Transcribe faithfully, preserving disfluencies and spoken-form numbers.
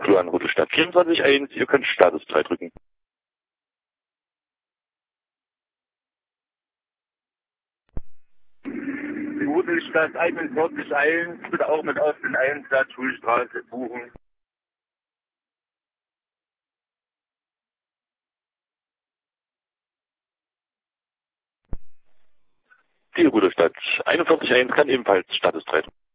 Hallo an Rudolstadt vierundzwanzig eins, ihr könnt Status drei drücken. Rudolstadt einundvierzig eins, bitte auch mit auf den Einsatz Schulstraße buchen. Die Rudolstadt einundvierzig eins kann ebenfalls Status drei drücken.